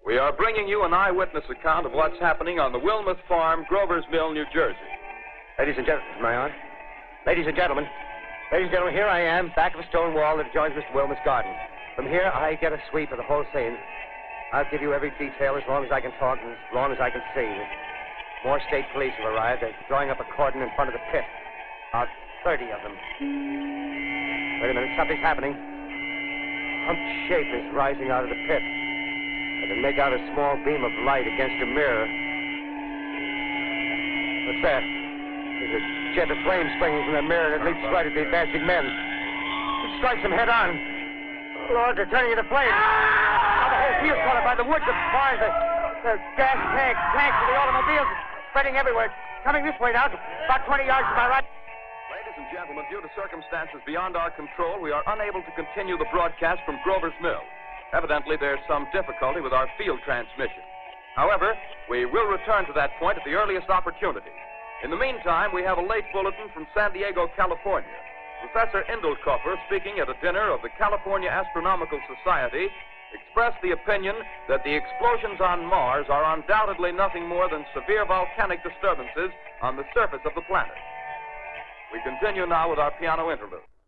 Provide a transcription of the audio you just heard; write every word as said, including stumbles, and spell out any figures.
We are bringing you an eyewitness account of what's happening on the Wilmuth Farm, Grover's Mill, New Jersey. Ladies and gentlemen, am I on? Ladies and gentlemen, ladies and gentlemen, here I am, back of a stone wall that adjoins Mister Wilmuth's garden. From here, I get a sweep of the whole scene. I'll give you every detail as long as I can talk and as long as I can see. More state police have arrived. They're drawing up a cordon in front of the pit. About thirty of them. Wait a minute, something's happening. A humped shape is rising out of the pit. I can make out a small beam of light against a mirror. What's that? There's a jet of flame springing from the mirror that leaps right at the advancing men. It strikes them head on. Lord, they're turning into flames. Now the whole field's caught up by the woods, the barns, the, the gas tanks, tanks of the automobiles, spreading everywhere. Coming this way now, about twenty yards to my right. Ladies and gentlemen, due to circumstances beyond our control, we are unable to continue the broadcast from Grover's Mill. Evidently, there's some difficulty with our field transmission. However, we will return to that point at the earliest opportunity. In the meantime, we have a late bulletin from San Diego, California. Professor Indelkoffer, speaking at a dinner of the California Astronomical Society, expressed the opinion that the explosions on Mars are undoubtedly nothing more than severe volcanic disturbances on the surface of the planet. We continue now with our piano interlude.